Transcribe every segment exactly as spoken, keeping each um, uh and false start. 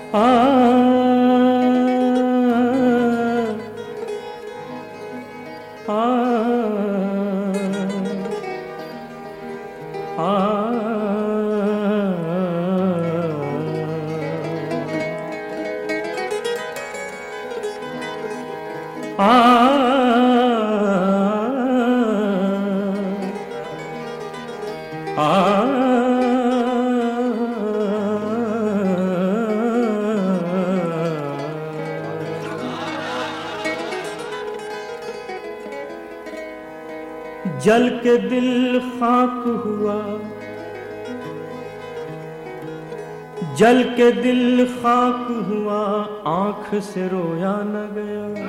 आ आ आ जल के दिल खाक हुआ, जल के दिल खाक हुआ, आंख से रोया न गया।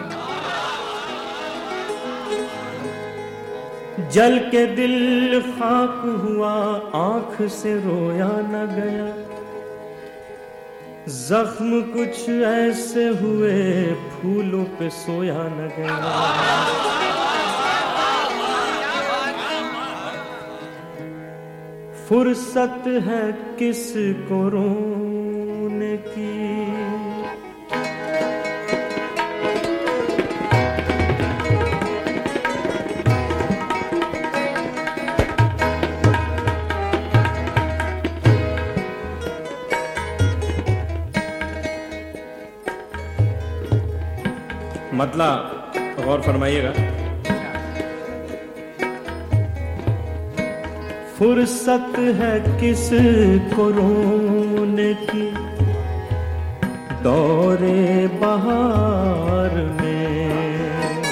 जल के दिल खाक हुआ, आंख से रोया न गया। जख्म कुछ ऐसे हुए, फूलों पे सोया न गया। फुर्सत है किसको रोने की, मतलब गौर फरमाइएगा। फुर्सत है किसको रोने की, दौरे बहार में।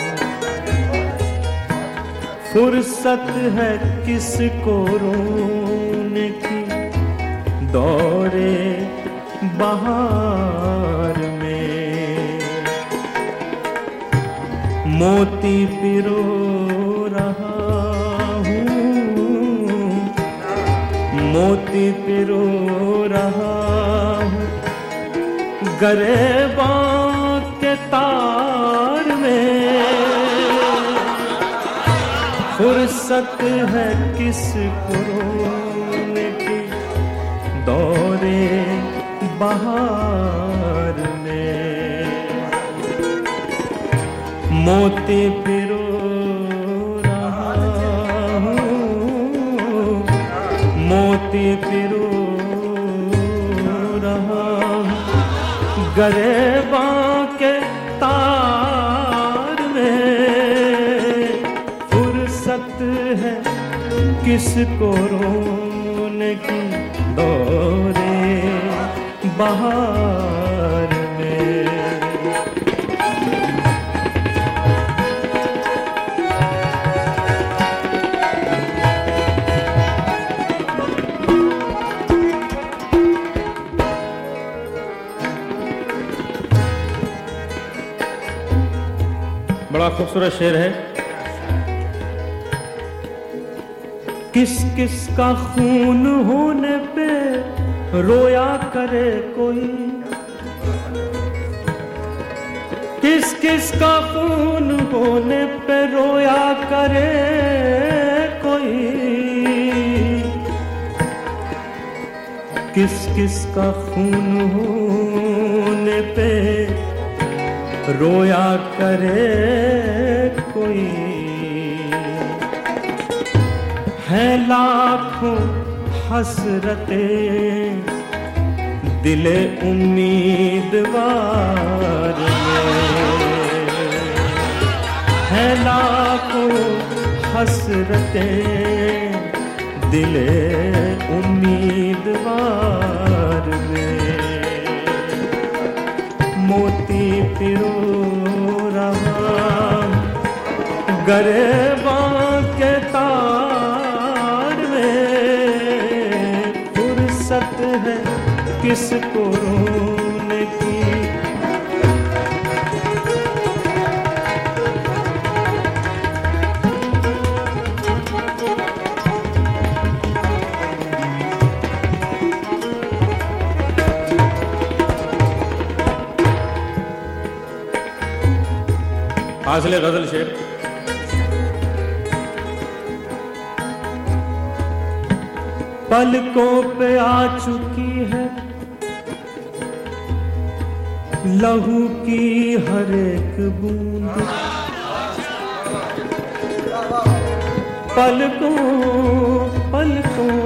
फुर्सत है किसको रोने की, दौरे बहार में। मोती पिरो रहा, मोती पिरो रहा हूँ गरेबां के तार में। फुर्सत है किसको रोने की, दौरे बहार में। मोती पिरो मोती पिरो रहा गरेबां के तार में। फुर्सत है किसको रोने की, दौरे बहार में। बड़ा खूबसूरत शेर है। किस किस का खून होने पे रोया करे कोई, किस किस का खून होने पे रोया करे कोई। किस किस का खून होने पे रोया करे कोई। है लाखों हसरतें दिले उम्मीदवार में। है लाखों हसरतें दिले उम्मीदवार में। मोती पिरो रहा गरेबां के तार में। फुर्सत है किसको रोने की, फासले गजल शेर। पलकों पे आ चुकी है लहू की हर एक बूंद पलकों पलकों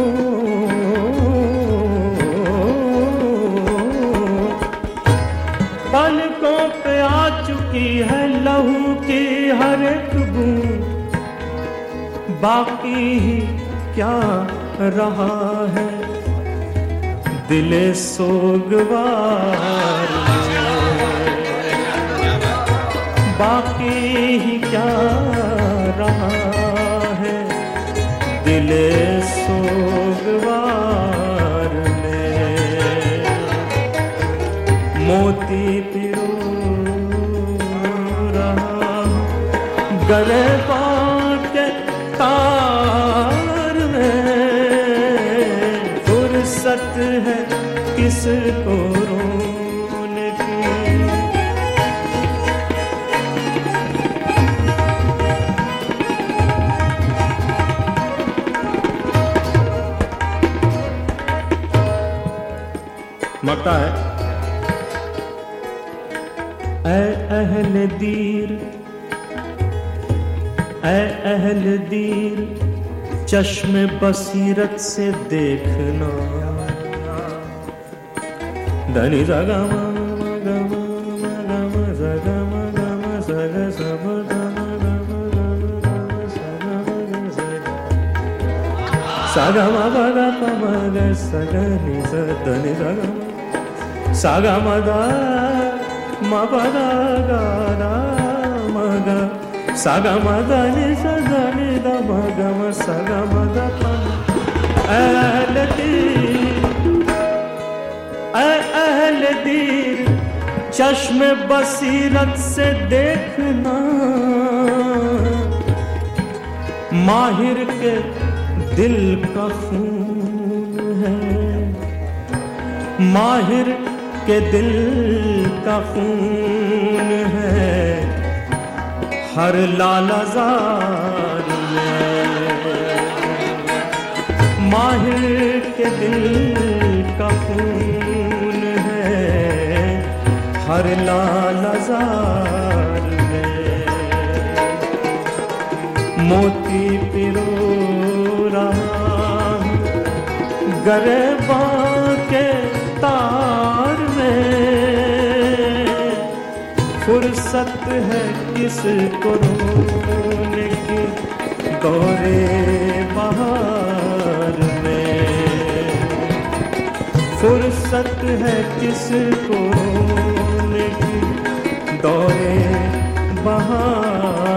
पलकों पे आ चुकी है लहू की हर एक बूंद। बाकी ही क्या रहा है दिले सोगवार में, बाकी ही क्या रहा है दिले सोगवार में। मोती पिरो रहा गरबा के तार में, फुर्सत है किसको रोने की। मरता है ऐ अहल दीर ऐ अहल दीर चश्मे बसीरत से देखना। धनी जगा सागा मगा पमग सगनि सदनि जगा सागा मदा मबदा गादा मगा सागा मदा नि सदनि द मगम सागा मदा पम अहल दीर ऐ अहल दीर चश्मे बसीरत से देखना। माहिर के दिल का खून है, माहिर के दिल का खून है हर लालाज़ार में। माहिर के दिल का खून है हर लालाज़ार में। मोती पिरो रहा गरबा के तार में, फुर्सत है किसको रोने की दौरे बहार में। फुर्सत है किसको रोने की दौरे बहार